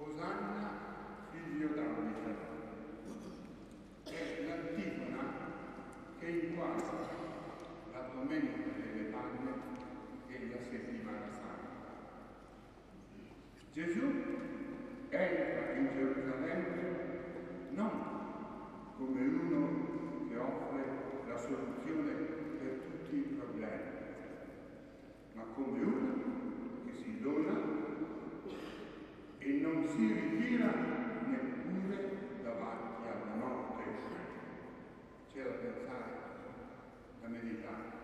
Osanna, figlio Davide, è l'antifona che inquadra la domenica delle Palme e la settimana santa. Gesù entra in Gerusalemme non come uno che offre la soluzione per tutti i problemi, ma come uno che si dona e non si ritira neppure davanti alla morte. C'è da pensare, da meditare.